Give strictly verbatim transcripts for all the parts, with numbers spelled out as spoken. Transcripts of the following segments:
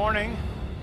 morning.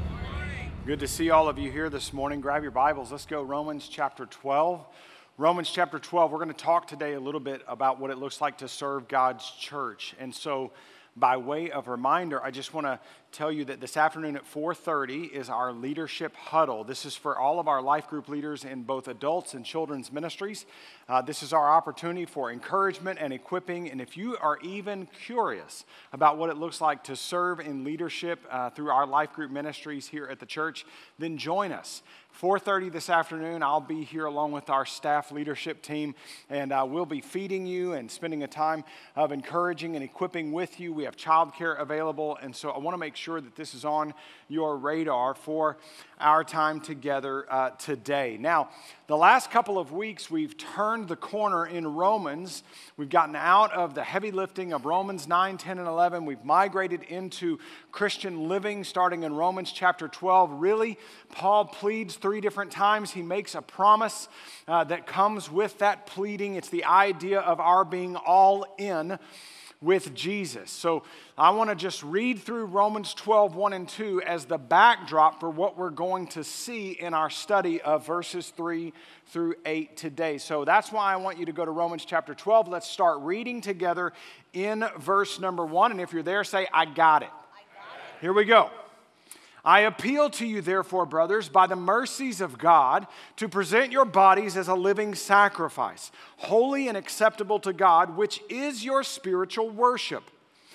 Good to see all of you here this morning. Grab your Bibles. Let's go Romans chapter twelve. Romans chapter twelve, we're going to talk today a little bit about what it looks like to serve God's church. And so by way of reminder, I just want to tell you that this afternoon at four thirty is our leadership huddle. This is for all of our life group leaders in both adults and children's ministries. Uh, this is our opportunity for encouragement and equipping. And if you are even curious about what it looks like to serve in leadership uh, through our life group ministries here at the church, then join us. four thirty this afternoon, I'll be here along with our staff leadership team, and uh, we'll be feeding you and spending a time of encouraging and equipping with you. We have childcare available, and so I want to make sure that this is on your radar for our time together uh, today. Now, the last couple of weeks, we've turned the corner in Romans. We've gotten out of the heavy lifting of Romans nine, ten, and eleven. We've migrated into Christian living, starting in Romans chapter twelve. Really, Paul pleads three different times. He makes a promise uh, that comes with that pleading. It's the idea of our being all in with Jesus. So I want to just read through Romans twelve, one and two as the backdrop for what we're going to see in our study of verses three through eight today. So that's why I want you to go to Romans chapter twelve. Let's start reading together in verse number one. And if you're there, say, I got it. I got it. Here we go. I appeal to you, therefore, brothers, by the mercies of God, to present your bodies as a living sacrifice, holy and acceptable to God, which is your spiritual worship.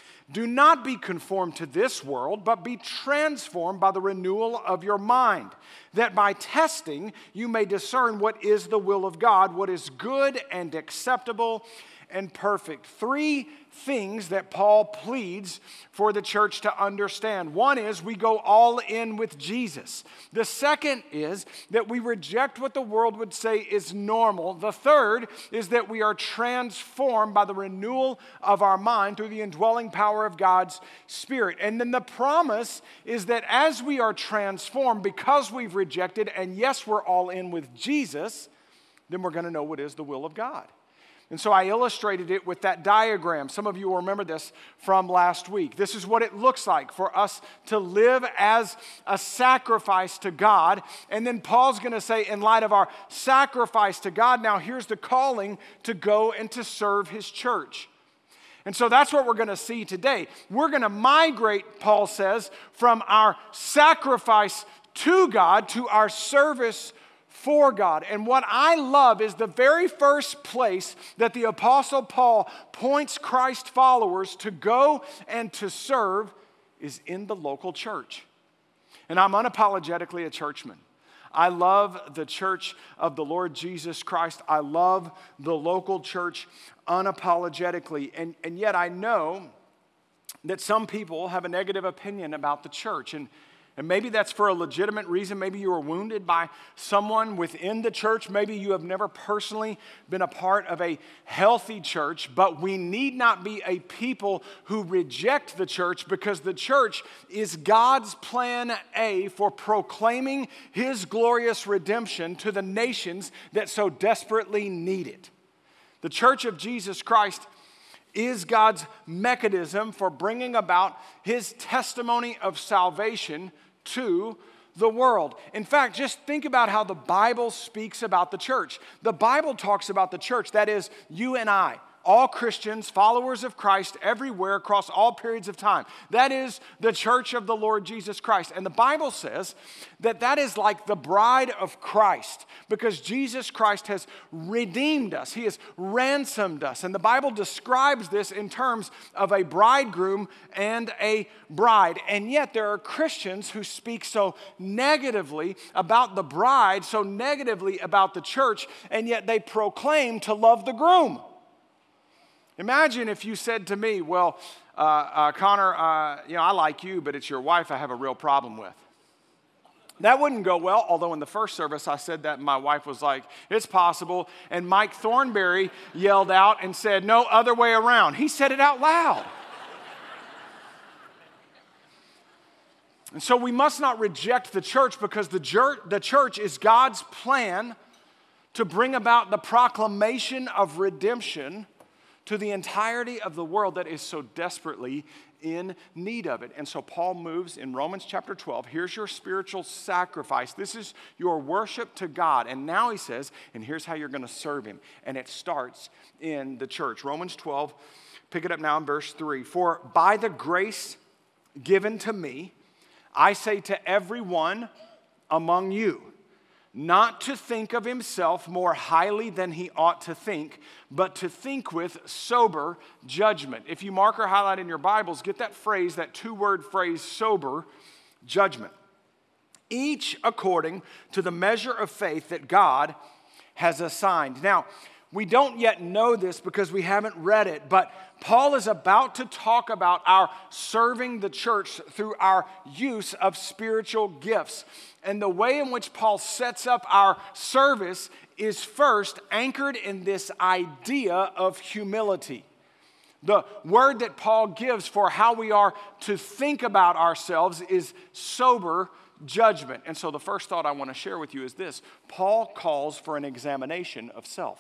Do not be conformed to this world, but be transformed by the renewal of your mind, that by testing you may discern what is the will of God, what is good and acceptable and perfect. Three things that Paul pleads for the church to understand. One is we go all in with Jesus. The second is that we reject what the world would say is normal. The third is that we are transformed by the renewal of our mind through the indwelling power of God's Spirit. And then the promise is that as we are transformed because we've rejected, and yes, we're all in with Jesus, then we're going to know what is the will of God. And so I illustrated it with that diagram. Some of you will remember this from last week. This is what it looks like for us to live as a sacrifice to God. And then Paul's going to say, in light of our sacrifice to God, now here's the calling to go and to serve his church. And so that's what we're going to see today. We're going to migrate, Paul says, from our sacrifice to God to our service for God. And what I love is the very first place that the Apostle Paul points Christ followers to go and to serve is in the local church. And I'm unapologetically a churchman. I love the church of the Lord Jesus Christ. I love the local church unapologetically. And, and yet I know that some people have a negative opinion about the church. And And maybe that's for a legitimate reason. Maybe you were wounded by someone within the church. Maybe you have never personally been a part of a healthy church. But we need not be a people who reject the church, because the church is God's plan A for proclaiming his glorious redemption to the nations that so desperately need it. The church of Jesus Christ is God's mechanism for bringing about his testimony of salvation to the world. In fact, just think about how the Bible speaks about the church. The Bible talks about the church, that is, you and I, all Christians, followers of Christ everywhere across all periods of time. That is the church of the Lord Jesus Christ. And the Bible says that that is like the bride of Christ, because Jesus Christ has redeemed us. He has ransomed us. And the Bible describes this in terms of a bridegroom and a bride. And yet there are Christians who speak so negatively about the bride, so negatively about the church, and yet they proclaim to love the groom. Imagine if you said to me, well, uh, uh, Connor, uh, you know, I like you, but it's your wife I have a real problem with. That wouldn't go well, although in the first service I said that and my wife was like, it's possible. And Mike Thornberry yelled out and said, no, other way around. He said it out loud. And so we must not reject the church, because the church, the church is God's plan to bring about the proclamation of redemption to the entirety of the world that is so desperately in need of it. And so Paul moves in Romans chapter twelve. Here's your spiritual sacrifice. This is your worship to God. And now he says, and here's how you're going to serve him. And it starts in the church. Romans twelve, pick it up now in verse three. For by the grace given to me, I say to everyone among you, not to think of himself more highly than he ought to think, but to think with sober judgment. If you mark or highlight in your Bibles, get that phrase, that two-word phrase, sober judgment. Each according to the measure of faith that God has assigned. Now, we don't yet know this because we haven't read it, but Paul is about to talk about our serving the church through our use of spiritual gifts. And the way in which Paul sets up our service is first anchored in this idea of humility. The word that Paul gives for how we are to think about ourselves is sober judgment. And so the first thought I want to share with you is this: Paul calls for an examination of self.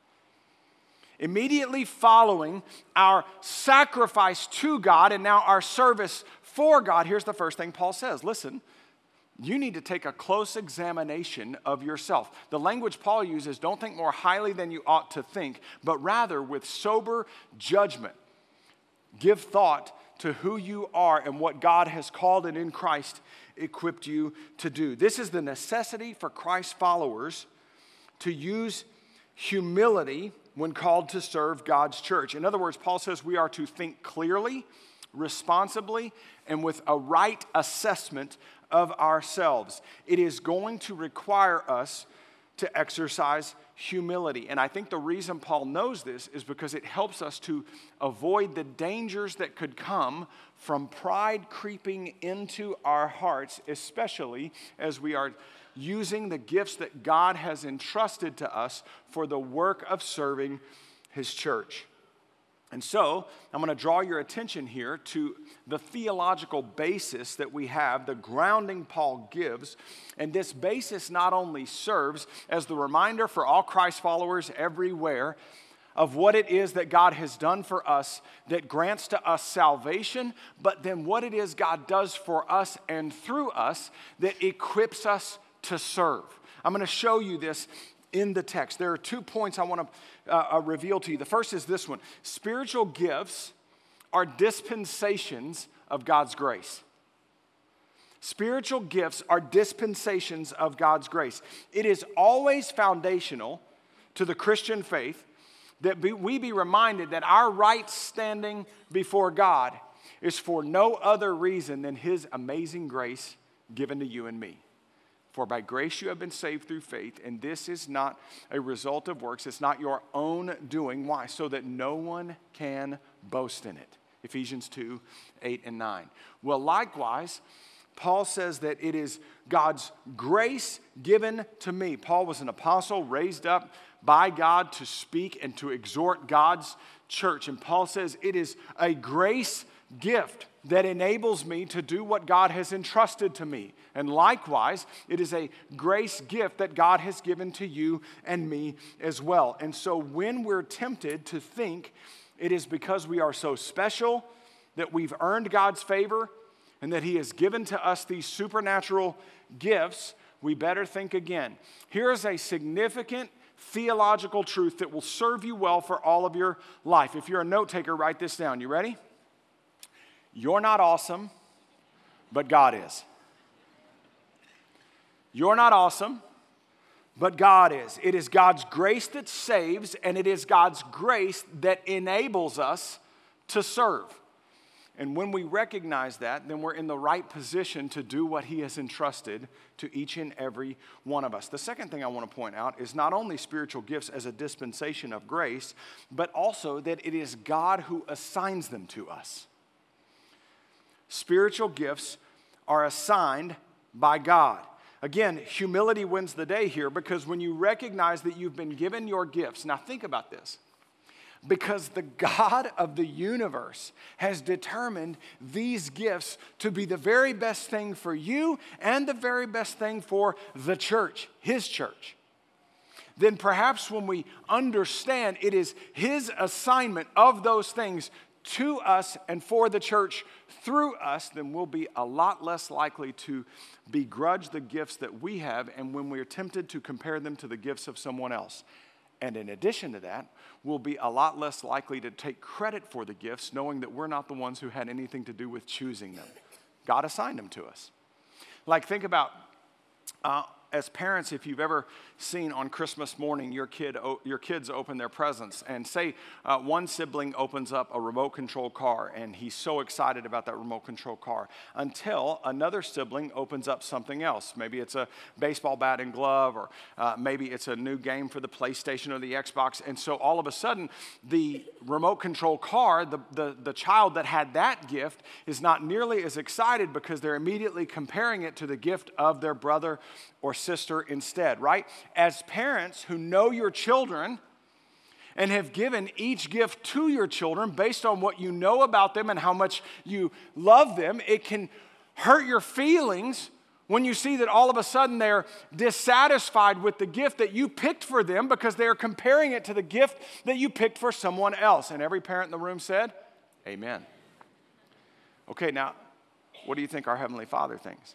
Immediately following our sacrifice to God and now our service for God, here's the first thing Paul says. Listen, you need to take a close examination of yourself. The language Paul uses, don't think more highly than you ought to think, but rather with sober judgment. Give thought to who you are and what God has called and in Christ equipped you to do. This is the necessity for Christ's followers to use humility when called to serve God's church. In other words, Paul says we are to think clearly, responsibly, and with a right assessment of ourselves. It is going to require us to exercise humility. And I think the reason Paul knows this is because it helps us to avoid the dangers that could come from pride creeping into our hearts, especially as we are using the gifts that God has entrusted to us for the work of serving his church. And so, I'm going to draw your attention here to the theological basis that we have, the grounding Paul gives. And this basis not only serves as the reminder for all Christ followers everywhere of what it is that God has done for us that grants to us salvation, but then what it is God does for us and through us that equips us to serve. I'm going to show you this in the text. There are two points I want to uh, uh, reveal to you. The first is this one. Spiritual gifts are dispensations of God's grace. Spiritual gifts are dispensations of God's grace. It is always foundational to the Christian faith that be, we be reminded that our right standing before God is for no other reason than his amazing grace given to you and me. For by grace you have been saved through faith, and this is not a result of works. It's not your own doing. Why? So that no one can boast in it. Ephesians two, eight and nine. Well, likewise, Paul says that it is God's grace given to me. Paul was an apostle raised up by God to speak and to exhort God's church. And Paul says it is a grace gift that enables me to do what God has entrusted to me. And likewise, it is a grace gift that God has given to you and me as well. And so when we're tempted to think it is because we are so special that we've earned God's favor and that he has given to us these supernatural gifts, we better think again. Here is a significant theological truth that will serve you well for all of your life. If you're a note taker, write this down. You ready? You're not awesome, but God is. You're not awesome, but God is. It is God's grace that saves, and it is God's grace that enables us to serve. And when we recognize that, then we're in the right position to do what he has entrusted to each and every one of us. The second thing I want to point out is not only spiritual gifts as a dispensation of grace, but also that it is God who assigns them to us. Spiritual gifts are assigned by God. Again, humility wins the day here because when you recognize that you've been given your gifts, now think about this. Because the God of the universe has determined these gifts to be the very best thing for you and the very best thing for the church, his church. then perhaps when we understand it is his assignment of those things to us and for the church through us, then we'll be a lot less likely to begrudge the gifts that we have and when we're tempted to compare them to the gifts of someone else. And in addition to that, we'll be a lot less likely to take credit for the gifts, knowing that we're not the ones who had anything to do with choosing them. God assigned them to us. Like, think about, uh, as parents, if you've ever seen on Christmas morning your kid, your kids open their presents, and say uh, one sibling opens up a remote control car, and he's so excited about that remote control car, until another sibling opens up something else. Maybe it's a baseball bat and glove, or uh, maybe it's a new game for the PlayStation or the Xbox, and so all of a sudden, the remote control car, the, the, the child that had that gift, is not nearly as excited because they're immediately comparing it to the gift of their brother or sister instead, right? As parents who know your children and have given each gift to your children based on what you know about them and how much you love them, it can hurt your feelings when you see that all of a sudden they're dissatisfied with the gift that you picked for them because they're comparing it to the gift that you picked for someone else. And every parent in the room said, amen. Okay, now, what do you think our Heavenly Father thinks?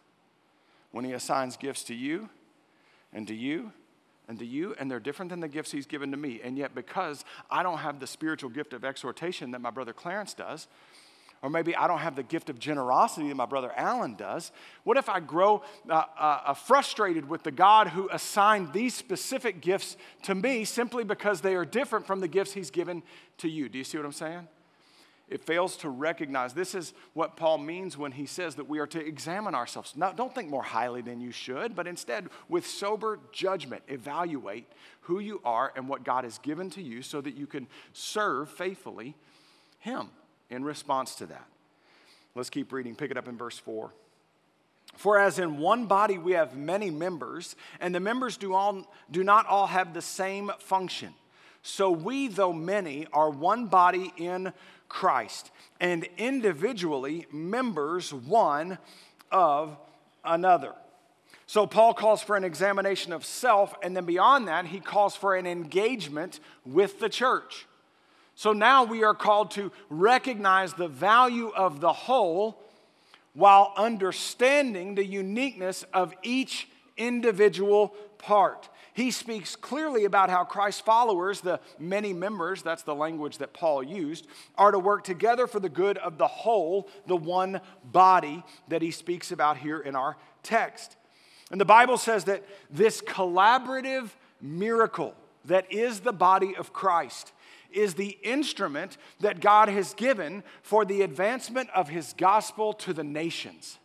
When he assigns gifts to you and to you and to you, and they're different than the gifts he's given to me. And yet because I don't have the spiritual gift of exhortation that my brother Clarence does, or maybe I don't have the gift of generosity that my brother Alan does, what if I grow uh, uh, frustrated with the God who assigned these specific gifts to me simply because they are different from the gifts he's given to you? Do you see what I'm saying? It fails to recognize. This is what Paul means when he says that we are to examine ourselves. Now, don't think more highly than you should, but instead, with sober judgment, evaluate who you are and what God has given to you so that you can serve faithfully him in response to that. Let's keep reading. Pick it up in verse four. For as in one body we have many members, and the members do, all, do not all have the same function. So we, though many, are one body in Christ, and individually members one of another. So Paul calls for an examination of self, and then beyond that, he calls for an engagement with the church. So now we are called to recognize the value of the whole while understanding the uniqueness of each individual part. He speaks clearly about how Christ's followers, the many members, that's the language that Paul used, are to work together for the good of the whole, the one body that he speaks about here in our text. And the Bible says that this collaborative miracle that is the body of Christ is the instrument that God has given for the advancement of his gospel to the nations.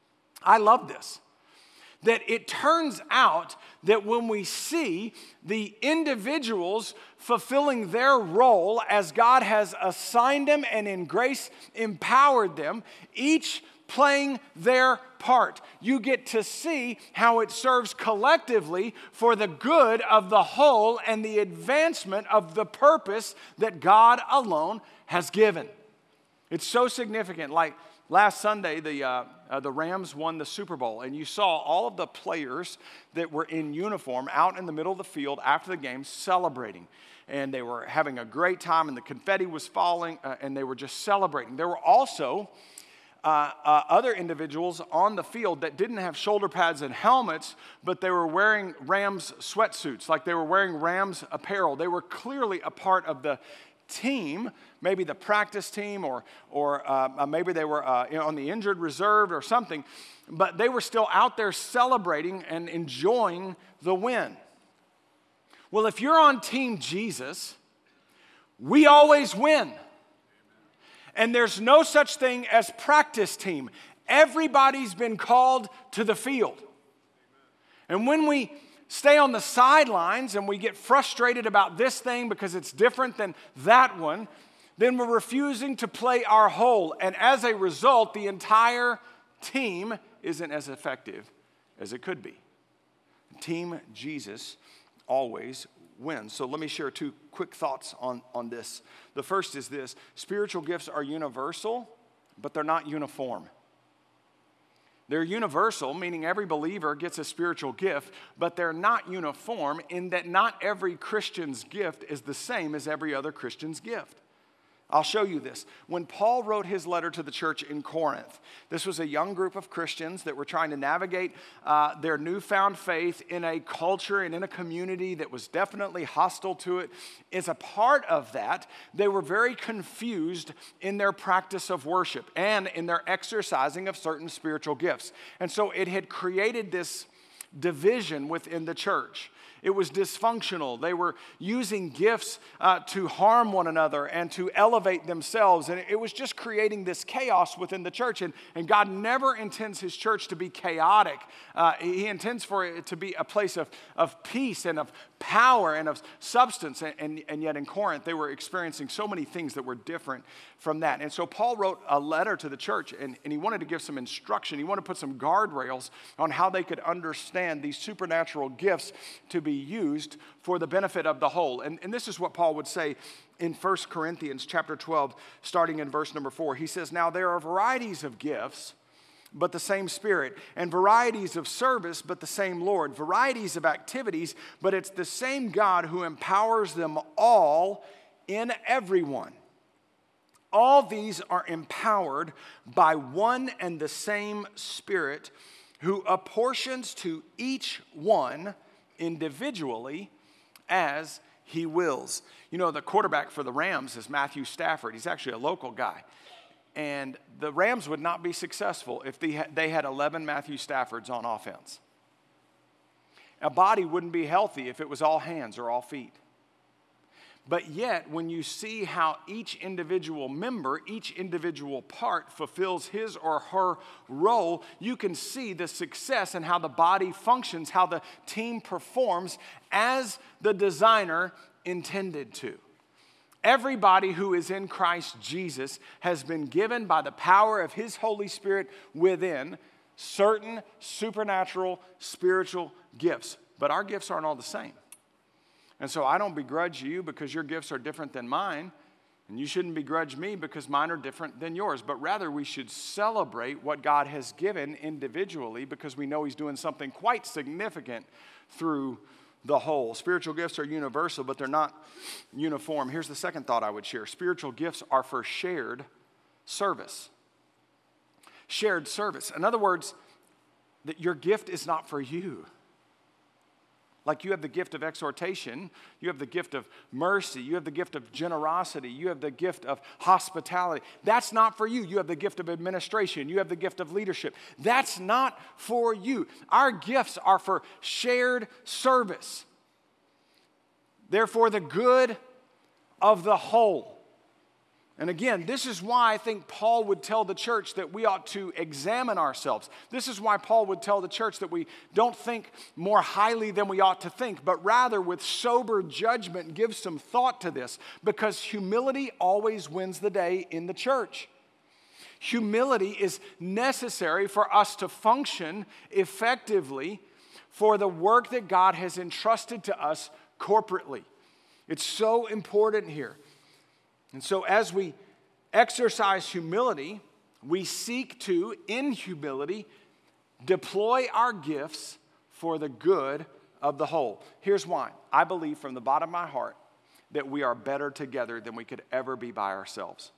I love this. That it turns out that when we see the individuals fulfilling their role as God has assigned them and in grace empowered them, each playing their part, you get to see how it serves collectively for the good of the whole and the advancement of the purpose that God alone has given. It's so significant. Like, last Sunday, the uh, uh, the Rams won the Super Bowl, and you saw all of the players that were in uniform out in the middle of the field after the game celebrating. And they were having a great time, and the confetti was falling, uh, and they were just celebrating. There were also uh, uh, other individuals on the field that didn't have shoulder pads and helmets, but they were wearing Rams sweatsuits, like they were wearing Rams apparel. They were clearly a part of the team, maybe the practice team, or or uh, maybe they were uh, you know, on the injured reserve or something, but they were still out there celebrating and enjoying the win. Well, if you're on Team Jesus, we always win. And there's no such thing as practice team. Everybody's been called to the field. And when we stay on the sidelines and we get frustrated about this thing because it's different than that one, then we're refusing to play our whole. And as a result, the entire team isn't as effective as it could be. Team Jesus always wins. So let me share two quick thoughts on, on this. The first is this: spiritual gifts are universal, but they're not uniform. They're universal, meaning every believer gets a spiritual gift, but they're not uniform in that not every Christian's gift is the same as every other Christian's gift. I'll show you this. When Paul wrote his letter to the church in Corinth, this was a young group of Christians that were trying to navigate uh, their newfound faith in a culture and in a community that was definitely hostile to it. As a part of that, they were very confused in their practice of worship and in their exercising of certain spiritual gifts. And so it had created this division within the church. It was dysfunctional. They were using gifts uh, to harm one another and to elevate themselves. And it was just creating this chaos within the church. And, and God never intends his church to be chaotic. Uh, he intends for it to be a place of, of peace and of power and of substance. And, and, and yet in Corinth, they were experiencing so many things that were different from that. And so Paul wrote a letter to the church, and, and he wanted to give some instruction. He wanted to put some guardrails on how they could understand these supernatural gifts to be used for the benefit of the whole. And, and this is what Paul would say in First Corinthians chapter twelve, starting in verse number four. He says, "Now there are varieties of gifts, but the same Spirit, and varieties of service, but the same Lord, varieties of activities, but it's the same God who empowers them all in everyone. All these are empowered by one and the same Spirit, who apportions to each one individually as he wills." You know, the quarterback for the Rams is Matthew Stafford. He's actually a local guy. And the Rams would not be successful if they had, they had eleven Matthew Staffords on offense. A body wouldn't be healthy if it was all hands or all feet. But yet, when you see how each individual member, each individual part fulfills his or her role, you can see the success and how the body functions, how the team performs as the designer intended to. Everybody who is in Christ Jesus has been given by the power of his Holy Spirit within certain supernatural spiritual gifts. But our gifts aren't all the same. And so I don't begrudge you because your gifts are different than mine, and you shouldn't begrudge me because mine are different than yours. But rather, we should celebrate what God has given individually because we know he's doing something quite significant through the whole. Spiritual gifts are universal, but they're not uniform. Here's the second thought I would share. Spiritual gifts are for shared service. Shared service. In other words, that your gift is not for you. Like you have the gift of exhortation, you have the gift of mercy, you have the gift of generosity, you have the gift of hospitality. That's not for you. You have the gift of administration, you have the gift of leadership. That's not for you. Our gifts are for shared service. They're for the good of the whole. And again, this is why I think Paul would tell the church that we ought to examine ourselves. This is why Paul would tell the church that we don't think more highly than we ought to think, but rather with sober judgment give some thought to this, because humility always wins the day in the church. Humility is necessary for us to function effectively for the work that God has entrusted to us corporately. It's so important here. And so as we exercise humility, we seek to, in humility, deploy our gifts for the good of the whole. Here's why. I believe from the bottom of my heart that we are better together than we could ever be by ourselves.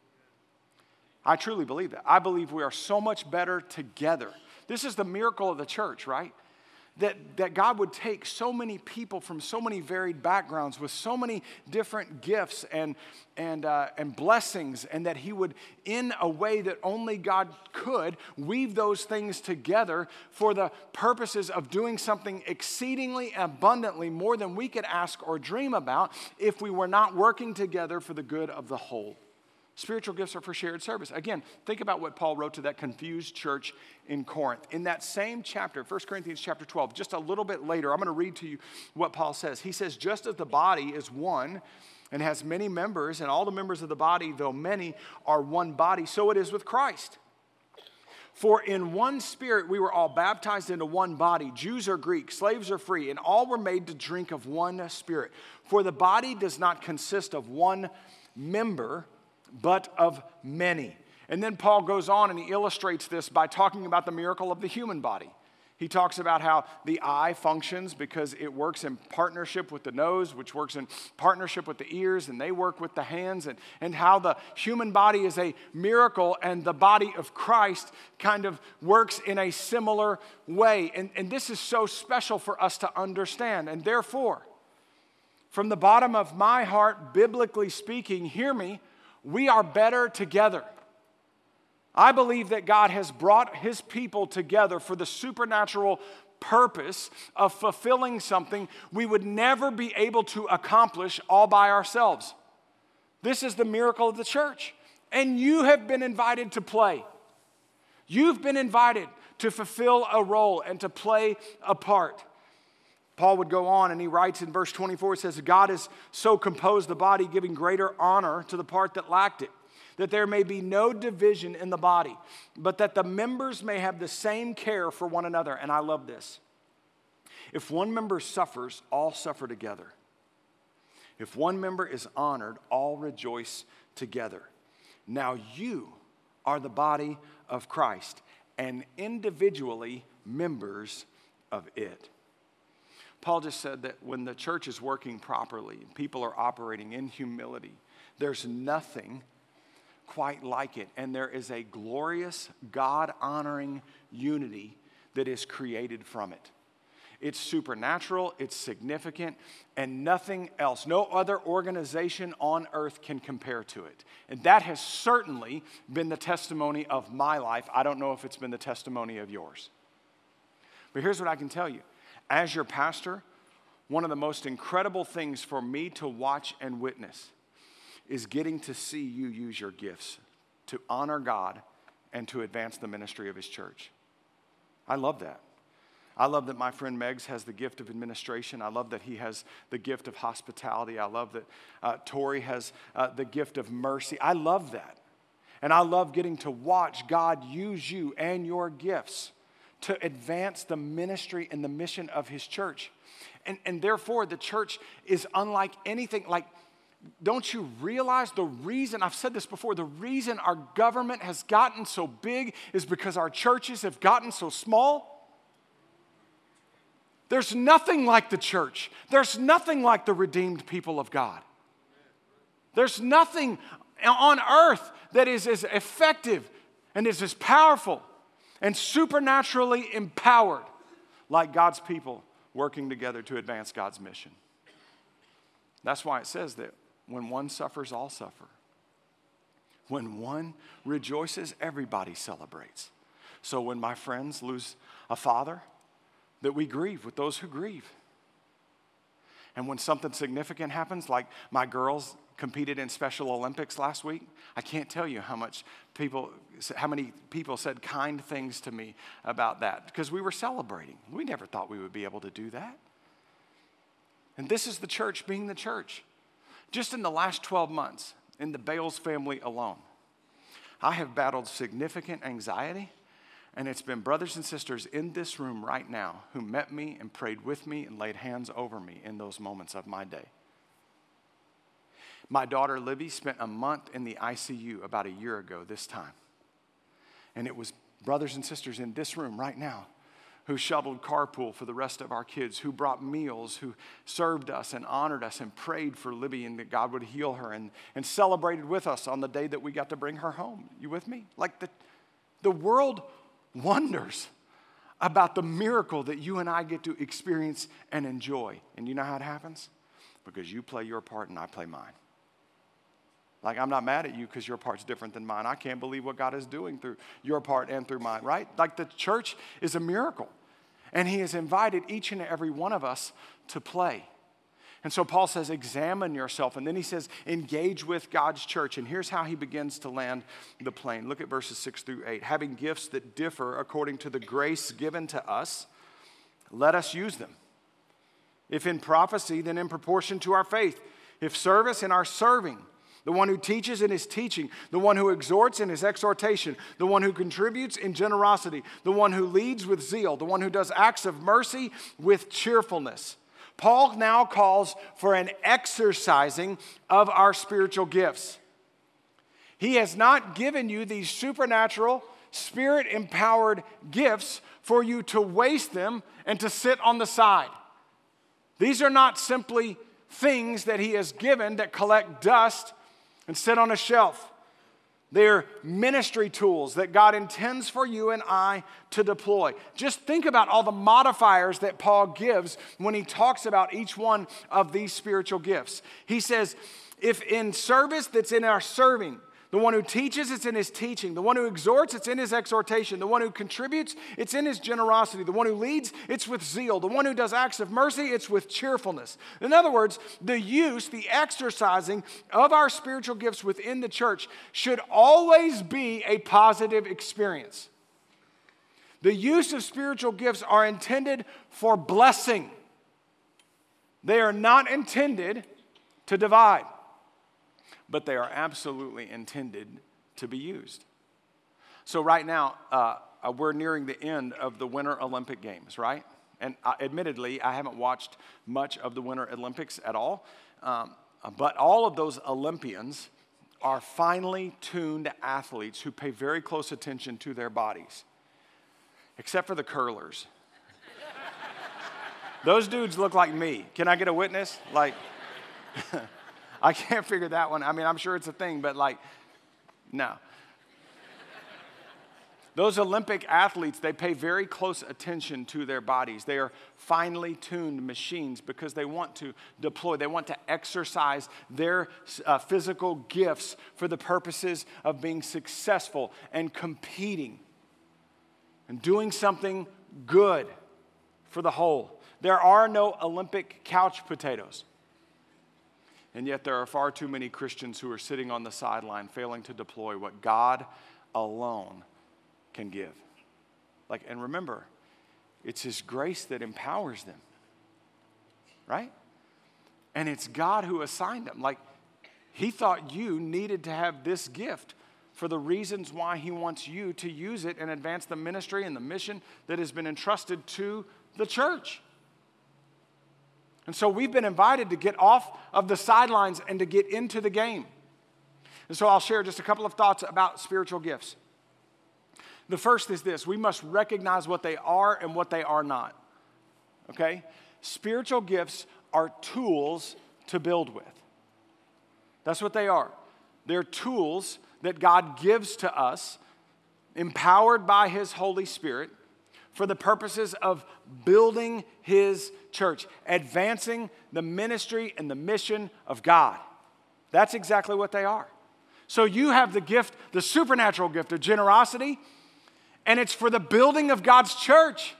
I truly believe that. I believe we are so much better together. This is the miracle of the church, right? That, that God would take so many people from so many varied backgrounds with so many different gifts and, and, uh, and blessings, and that he would, in a way that only God could, weave those things together for the purposes of doing something exceedingly abundantly more than we could ask or dream about if we were not working together for the good of the whole. Spiritual gifts are for shared service. Again, think about what Paul wrote to that confused church in Corinth. In that same chapter, First Corinthians chapter twelve, just a little bit later, I'm going to read to you what Paul says. He says, "Just as the body is one and has many members, and all the members of the body, though many, are one body, so it is with Christ. For in one Spirit we were all baptized into one body, Jews or Greeks, slaves or free, and all were made to drink of one Spirit. For the body does not consist of one member, but of many. And then Paul goes on and he illustrates this by talking about the miracle of the human body. He talks about how the eye functions because it works in partnership with the nose, which works in partnership with the ears, and they work with the hands, and, and how the human body is a miracle and the body of Christ kind of works in a similar way. And, and this is so special for us to understand. And therefore, from the bottom of my heart, biblically speaking, hear me, we are better together. I believe that God has brought his people together for the supernatural purpose of fulfilling something we would never be able to accomplish all by ourselves. This is the miracle of the church. And you have been invited to play. You've been invited to fulfill a role and to play a part. Paul would go on and he writes in verse twenty-four, it says, God has so composed the body, giving greater honor to the part that lacked it, that there may be no division in the body, but that the members may have the same care for one another. And I love this. If one member suffers, all suffer together. If one member is honored, all rejoice together. Now you are the body of Christ, and individually members of it. Paul just said that when the church is working properly, people are operating in humility, there's nothing quite like it. And there is a glorious, God-honoring unity that is created from it. It's supernatural, it's significant, and nothing else, no other organization on earth can compare to it. And that has certainly been the testimony of my life. I don't know if it's been the testimony of yours. But here's what I can tell you. As your pastor, one of the most incredible things for me to watch and witness is getting to see you use your gifts to honor God and to advance the ministry of his church. I love that. I love that my friend Meggs has the gift of administration. I love that he has the gift of hospitality. I love that uh, Tori has uh, the gift of mercy. I love that. And I love getting to watch God use you and your gifts to advance the ministry and the mission of his church. And, and therefore, the church is unlike anything. Like, don't you realize the reason, I've said this before, the reason our government has gotten so big is because our churches have gotten so small? There's nothing like the church. There's nothing like the redeemed people of God. There's nothing on earth that is as effective and is as powerful and supernaturally empowered like God's people working together to advance God's mission. That's why it says that when one suffers, all suffer. When one rejoices, everybody celebrates. So when my friends lose a father, that we grieve with those who grieve. And when something significant happens, like my girls competed in Special Olympics last week, I can't tell you how much people, how many people said kind things to me about that because we were celebrating. We never thought we would be able to do that. And this is the church being the church. Just in the last twelve months, in the Bales family alone, I have battled significant anxiety, and it's been brothers and sisters in this room right now who met me and prayed with me and laid hands over me in those moments of my day. My daughter Libby spent a month in the I C U about a year ago this time. And it was brothers and sisters in this room right now who shuttled carpool for the rest of our kids, who brought meals, who served us and honored us and prayed for Libby and that God would heal her and, and celebrated with us on the day that we got to bring her home. You with me? Like the, the world wonders about the miracle that you and I get to experience and enjoy. And you know how it happens? Because you play your part and I play mine. Like, I'm not mad at you because your part's different than mine. I can't believe what God is doing through your part and through mine, right? Like, the church is a miracle. And he has invited each and every one of us to play. And so Paul says, examine yourself. And then he says, engage with God's church. And here's how he begins to land the plane. Look at verses six through eight. Having gifts that differ according to the grace given to us, let us use them. If in prophecy, then in proportion to our faith. If service, in our serving. The one who teaches in his teaching, the one who exhorts in his exhortation, the one who contributes in generosity, the one who leads with zeal, the one who does acts of mercy with cheerfulness. Paul now calls for an exercising of our spiritual gifts. He has not given you these supernatural, Spirit-empowered gifts for you to waste them and to sit on the side. These are not simply things that He has given that collect dust and sit on a shelf. They're ministry tools that God intends for you and I to deploy. Just think about all the modifiers that Paul gives when he talks about each one of these spiritual gifts. He says, if in service, that's in our serving. The one who teaches, it's in his teaching. The one who exhorts, it's in his exhortation. The one who contributes, it's in his generosity. The one who leads, it's with zeal. The one who does acts of mercy, it's with cheerfulness. In other words, the use, the exercising of our spiritual gifts within the church should always be a positive experience. The use of spiritual gifts are intended for blessing. They are not intended to divide. But they are absolutely intended to be used. So right now, uh, we're nearing the end of the Winter Olympic Games, right? And uh, admittedly, I haven't watched much of the Winter Olympics at all. Um, but all of those Olympians are finely tuned athletes who pay very close attention to their bodies. Except for the curlers. Those dudes look like me. Can I get a witness? Like... I can't figure that one. I mean, I'm sure it's a thing, but like, no. Those Olympic athletes, they pay very close attention to their bodies. They are finely tuned machines because they want to deploy, they want to exercise their uh, physical gifts for the purposes of being successful and competing and doing something good for the whole. There are no Olympic couch potatoes. And yet there are far too many Christians who are sitting on the sideline failing to deploy what God alone can give. Like, and remember, it's His grace that empowers them, right? And it's God who assigned them. Like, He thought you needed to have this gift for the reasons why He wants you to use it and advance the ministry and the mission that has been entrusted to the church. And so we've been invited to get off of the sidelines and to get into the game. And so I'll share just a couple of thoughts about spiritual gifts. The first is this: we must recognize what they are and what they are not. Okay? Spiritual gifts are tools to build with. That's what they are. They're tools that God gives to us, empowered by His Holy Spirit, for the purposes of building His church, advancing the ministry and the mission of God. That's exactly what they are. So you have the gift, the supernatural gift of generosity, and it's for the building of God's church.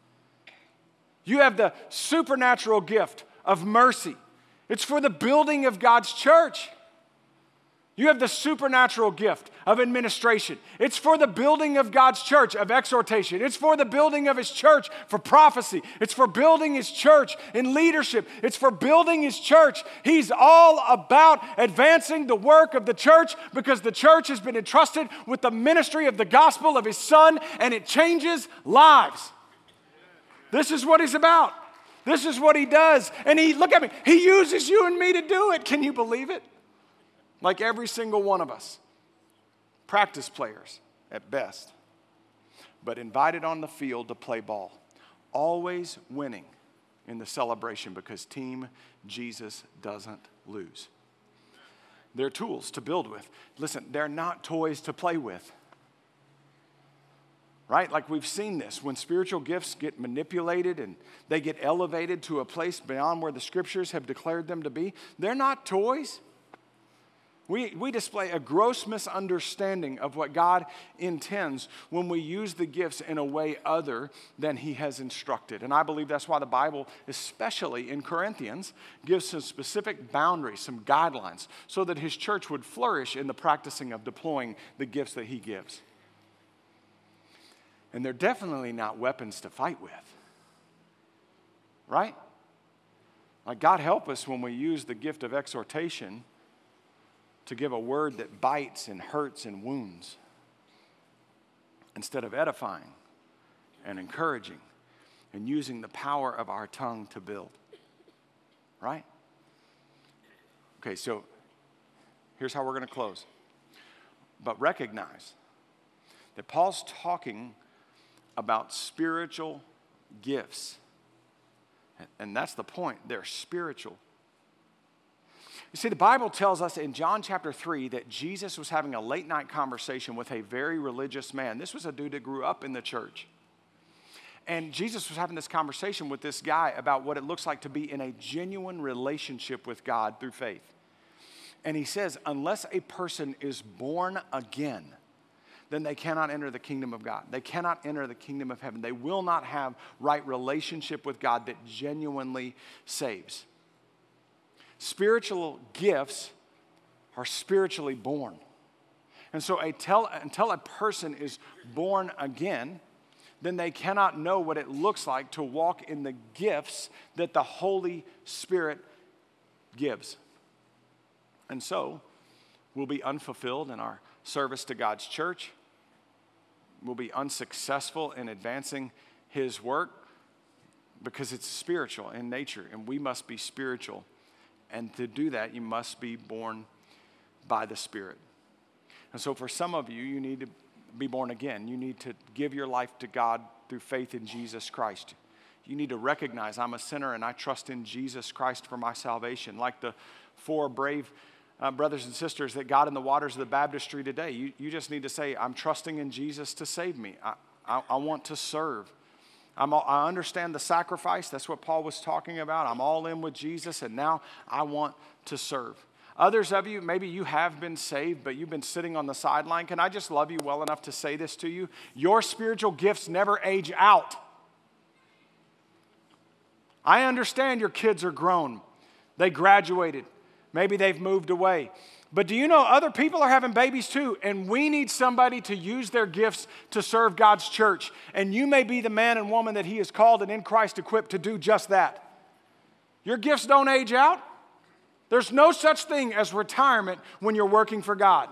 You have the supernatural gift of mercy. It's for the building of God's church. You have the supernatural gift of administration. It's for the building of God's church, of exhortation. It's for the building of His church, for prophecy. It's for building His church in leadership. It's for building His church. He's all about advancing the work of the church because the church has been entrusted with the ministry of the gospel of His Son, and it changes lives. This is what He's about. This is what He does. And He, look at me, He uses you and me to do it. Can you believe it? Like every single one of us, practice players at best, but invited on the field to play ball, always winning in the celebration because Team Jesus doesn't lose. They're tools to build with. Listen, they're not toys to play with. Right? Like we've seen this. When spiritual gifts get manipulated and they get elevated to a place beyond where the scriptures have declared them to be, they're not toys. We, we display a gross misunderstanding of what God intends when we use the gifts in a way other than He has instructed. And I believe that's why the Bible, especially in Corinthians, gives some specific boundaries, some guidelines, so that His church would flourish in the practicing of deploying the gifts that He gives. And they're definitely not weapons to fight with. Right? Like, God help us when we use the gift of exhortation to give a word that bites and hurts and wounds instead of edifying and encouraging and using the power of our tongue to build. Right? Okay, so here's how we're going to close. But recognize that Paul's talking about spiritual gifts. And that's the point. They're spiritual. You see, the Bible tells us in John chapter three that Jesus was having a late night conversation with a very religious man. This was a dude that grew up in the church. And Jesus was having this conversation with this guy about what it looks like to be in a genuine relationship with God through faith. And he says, unless a person is born again, then they cannot enter the kingdom of God. They cannot enter the kingdom of heaven. They will not have right relationship with God that genuinely saves. Spiritual gifts are spiritually born. And so until, until a person is born again, then they cannot know what it looks like to walk in the gifts that the Holy Spirit gives. And so we'll be unfulfilled in our service to God's church. We'll be unsuccessful in advancing His work because it's spiritual in nature, and we must be spiritual. And to do that, you must be born by the Spirit. And so for some of you, you need to be born again. You need to give your life to God through faith in Jesus Christ. You need to recognize I'm a sinner and I trust in Jesus Christ for my salvation. Like the four brave uh, brothers and sisters that got in the waters of the baptistry today. You, you just need to say, I'm trusting in Jesus to save me. I, I, I want to serve. I'm all, I understand the sacrifice. That's what Paul was talking about. I'm all in with Jesus, and now I want to serve. Others of you, maybe you have been saved, but you've been sitting on the sideline. Can I just love you well enough to say this to you? Your spiritual gifts never age out. I understand your kids are grown. They graduated. Maybe they've moved away. But do you know other people are having babies too? And we need somebody to use their gifts to serve God's church. And you may be the man and woman that He has called and in Christ equipped to do just that. Your gifts don't age out. There's no such thing as retirement when you're working for God.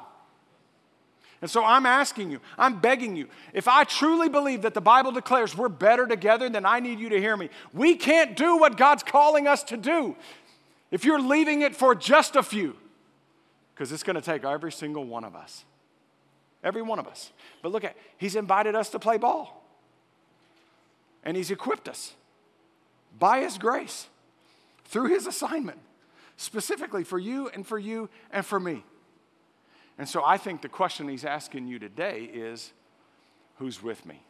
And so I'm asking you, I'm begging you, if I truly believe that the Bible declares we're better together, then I need you to hear me. We can't do what God's calling us to do if you're leaving it for just a few. Because it's going to take every single one of us. Every one of us. But look at, He's invited us to play ball. And He's equipped us by His grace through His assignment, specifically for you and for you and for me. And so I think the question He's asking you today is, who's with me?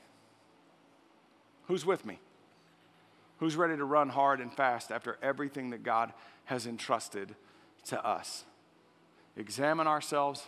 Who's with me? Who's ready to run hard and fast after everything that God has entrusted to us? Examine ourselves,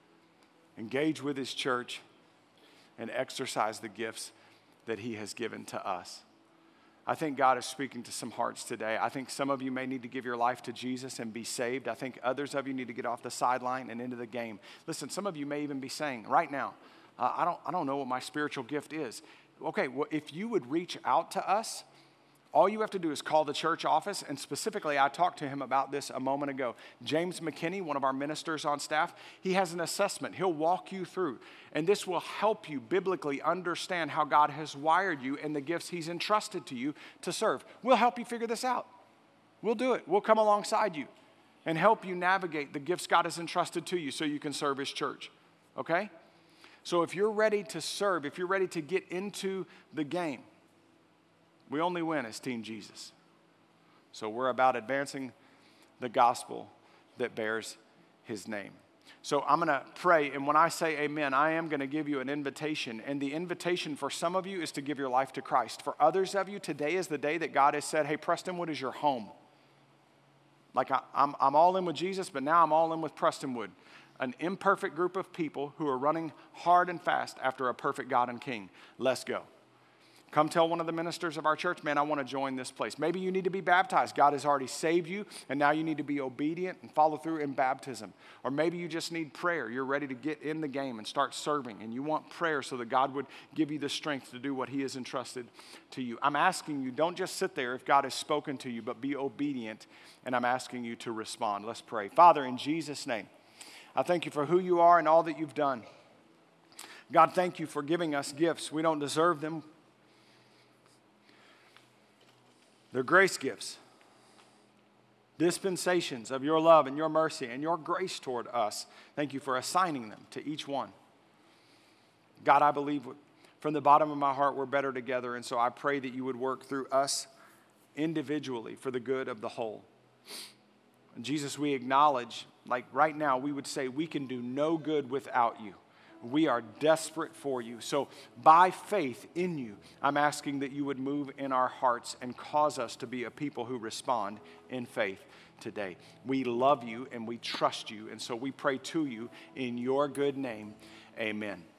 engage with His church, and exercise the gifts that He has given to us. I think God is speaking to some hearts today. I think some of you may need to give your life to Jesus and be saved. I think others of you need to get off the sideline and into the game. Listen, some of you may even be saying right now, uh, I don't, I don't know what my spiritual gift is. Okay, well, if you would reach out to us, all you have to do is call the church office, and specifically, I talked to him about this a moment ago. James McKinney, one of our ministers on staff, he has an assessment. He'll walk you through, and this will help you biblically understand how God has wired you and the gifts He's entrusted to you to serve. We'll help you figure this out. We'll do it. We'll come alongside you and help you navigate the gifts God has entrusted to you so you can serve His church, okay? So if you're ready to serve, if you're ready to get into the game, we only win as Team Jesus. So we're about advancing the gospel that bears His name. So I'm going to pray, and when I say amen, I am going to give you an invitation. And the invitation for some of you is to give your life to Christ. For others of you, today is the day that God has said, hey, Prestonwood is your home. Like I, I'm, I'm all in with Jesus, but now I'm all in with Prestonwood. An imperfect group of people who are running hard and fast after a perfect God and King. Let's go. Come tell one of the ministers of our church, man, I want to join this place. Maybe you need to be baptized. God has already saved you, and now you need to be obedient and follow through in baptism. Or maybe you just need prayer. You're ready to get in the game and start serving, and you want prayer so that God would give you the strength to do what He has entrusted to you. I'm asking you, don't just sit there if God has spoken to you, but be obedient, and I'm asking you to respond. Let's pray. Father, in Jesus' name, I thank You for who You are and all that You've done. God, thank You for giving us gifts. We don't deserve them. They're grace gifts. dispensations of your love and your mercy and your grace toward us. Thank you for assigning them to each one. God, I believe from the bottom of my heart we're better together, and so I pray that you would work through us individually for the good of the whole. And Jesus, we acknowledge, like right now, we would say we can do no good without you. We are desperate for you. So by faith in you, I'm asking that you would move in our hearts and cause us to be a people who respond in faith today. We love you and we trust you, and so we pray to you in your good name. Amen.